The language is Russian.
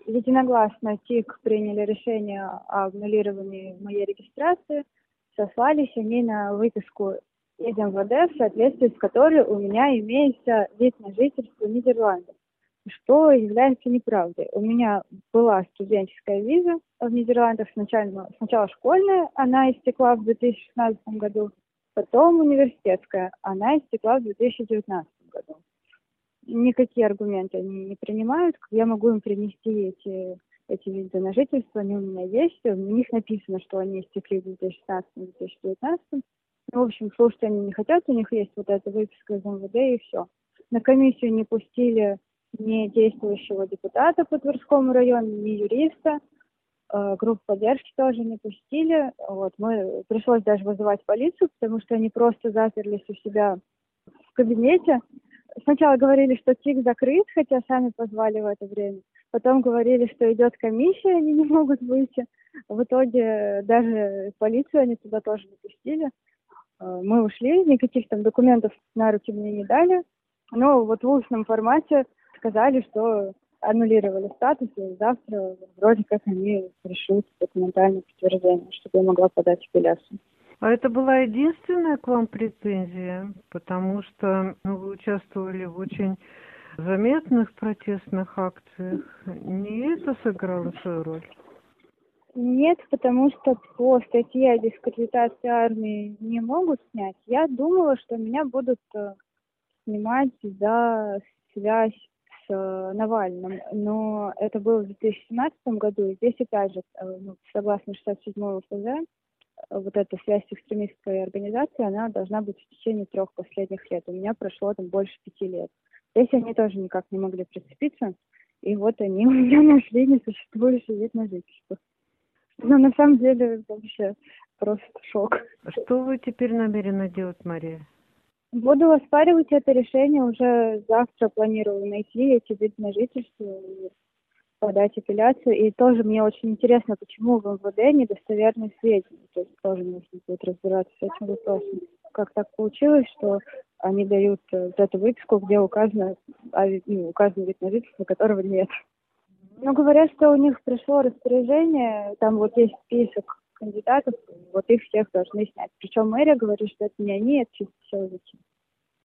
Единогласно ТИК приняли решение о аннулировании моей регистрации, сослались они на выписку из МВД, в соответствии с которой у меня имеется вид на жительство Нидерландов, что является неправдой. У меня была студенческая виза в Нидерландах, сначала школьная, она истекла в 2016 году, потом университетская, она истекла в 2019 году. Никакие аргументы они не принимают. Я могу им принести эти визы на жительство, они у меня есть. У них написано, что они истекли в 2016-2019. Ну, в общем, слушать они не хотят, у них есть вот эта выписка из МВД и все. На комиссию не пустили ни действующего депутата по Тверскому району, ни юриста. Группу поддержки тоже не пустили. Вот, пришлось даже вызывать полицию, потому что они просто заперлись у себя в кабинете. Сначала говорили, что ТИК закрыт, хотя сами позвали в это время. Потом говорили, что идет комиссия, они не могут выйти. В итоге даже полицию они туда тоже не пустили. Мы ушли, никаких там документов на руки мне не дали. Но вот в устном формате сказали, что аннулировали статус, и завтра вроде как они пришлют документальное подтверждение, чтобы я могла подать апелляцию. А это была единственная к вам претензия, потому что вы участвовали в очень заметных протестных акциях. Не это сыграло свою роль? Нет, потому что по статье о дискредитации армии не могут снять. Я думала, что меня будут снимать за связь с Навальным, но это было в 2017 году, и здесь опять же, согласно 67-му ФЗ, вот эта связь с экстремистской организацией, она должна быть в течение 3 последних лет. У меня прошло там больше 5 лет. Здесь они тоже никак не могли прицепиться, и вот они у меня нашли несуществующий вид на жительство. Но на самом деле вообще просто шок. Что вы теперь намерены делать, Мария? Буду оспаривать это решение, уже завтра планирую найти эти виды на жительство и подать апелляцию. И тоже мне очень интересно, почему в МВД недостоверные сведения. То есть тоже нужно будет разбираться с этим вопросом. Как так получилось, что они дают вот эту выписку, где указан вид на жительство, которого нет. Ну, говорят, что у них пришло распоряжение, там вот есть список кандидатов, вот их всех должны снять. Причем мэрия говорит, что это не они, это чисто силовики.